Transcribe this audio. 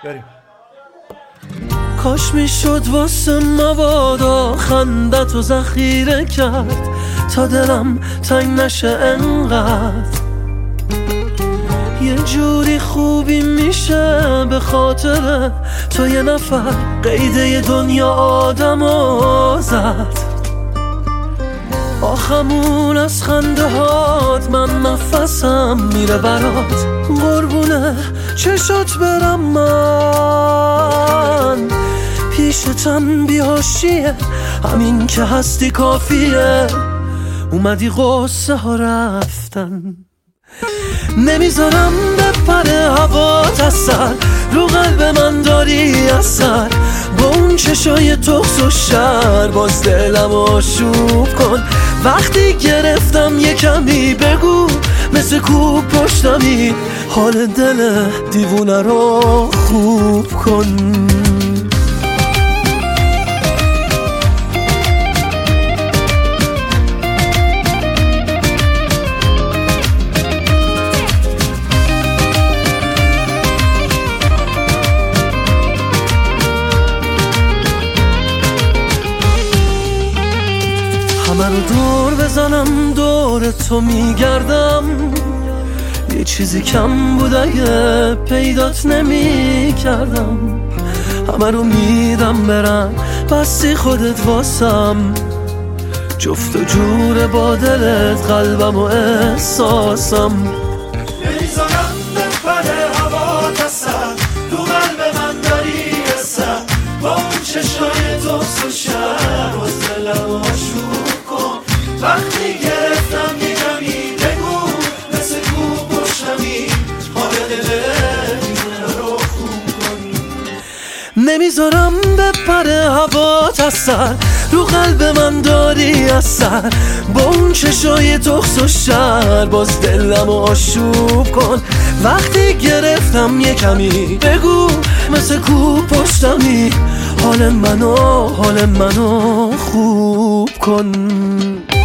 بریم. کاش میشد واسه مبادا خندت و ذخیره کرد تا دلم تنگ نشه انقدر. یه جوری خوبی میشه به خاطر تو یه نفر قیده دنیا آدمو زد. آخمون از خنده هات من نفسم میره برات، قربونه چشات برم من. پیشتم بیهاشیه همین که هستی کافیه، اومدی قصه ها رفتن. نمیذارم بپره هوات از سر، رو قلب من داری اثر. با اون چشای تخس و شر باز دلم آشوب کن. وقتی گرفتم یه کمی بگو مثل کوب پشتمی، حال دل دیوونه رو خوب کن. همه رو دور بزنم دور تو میگردم، یه چیزی کم بود اگه پیدات نمی کردم. همه رو میدم برم بستی خودت واسم، جفت و جور با دلت قلبم و احساسم. نمیذارم بپره هوات از سر، تو قلب من داری اثر. با اون چشای تخس و شر باز دلم آشوب کن. وقتی گرفتم یه کمی بگو مثل کوب پشتمی، حال دل رو خوب کن. نمیذارم بپره هوات از سر، رو قلب من داری اثر. با اون چشای تخس و شر باز دلم آشوب کن. وقتی گرفتم یه کمی بگو مثل کوب پشتمی، حال منو خوب کن.